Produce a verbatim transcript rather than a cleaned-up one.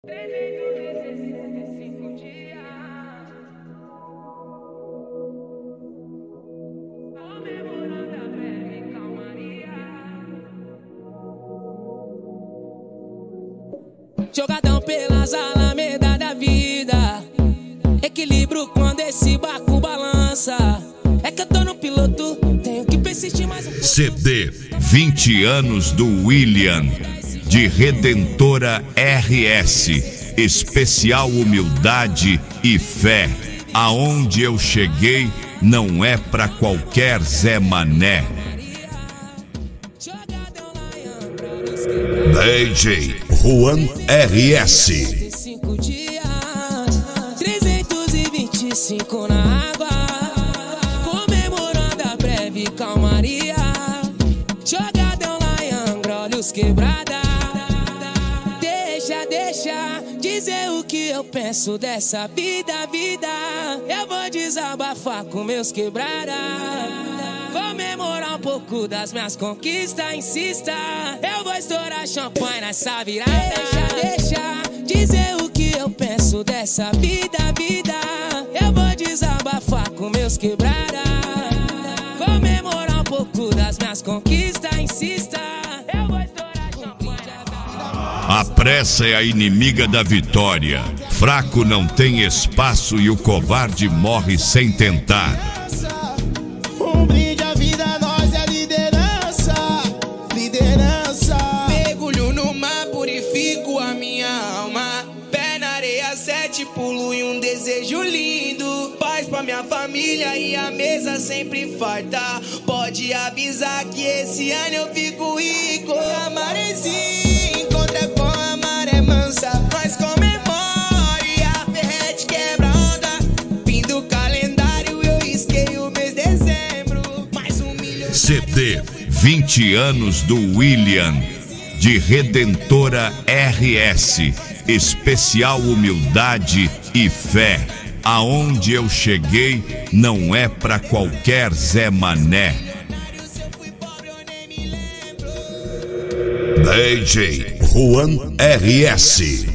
trezentos e sessenta e cinco dias comemorando a breve calmaria. Jogadão pelas alamedas da vida, equilíbrio quando esse barco balança. É que eu tô no piloto, tenho que persistir mais um pouco. C D vinte anos do William, de Redentora R S, especial humildade e fé. Aonde eu cheguei não é pra qualquer Zé Mané. D J Juan R S. trezentos e vinte e cinco na água, comemorando a breve calmaria. Jogadão lá em Angra, olhos quebrada. Deixa, deixa dizer o que eu penso dessa vida, vida. Eu vou desabafar com meus quebrada, comemorar um pouco das minhas conquistas, insista. Eu vou estourar champanhe nessa virada. Deixa, deixa dizer o que eu penso dessa vida, vida. Eu vou desabafar com meus quebrada, comemorar um pouco das minhas conquistas, insista. Eu vou estourar champanhe. A pressa é a inimiga da vitória. Fraco não tem espaço e o covarde morre sem tentar. Um brinde à vida, nós é liderança, liderança. Mergulho no mar, purifico a minha alma. Pé na areia, sete pulo e um desejo lindo. Paz pra minha família e a mesa sempre farta. Pode avisar que esse ano eu fico rico. A maresia encontra com a maré mansa. Nós comemore, a ferrete quebra onda. Fim do calendário, eu risquei o mês de dezembro. Mais um milhão. C D vinte anos do William, de Redentora R S, especial humildade e fé. Aonde eu cheguei não é pra qualquer Zé Mané. D J Juan R S.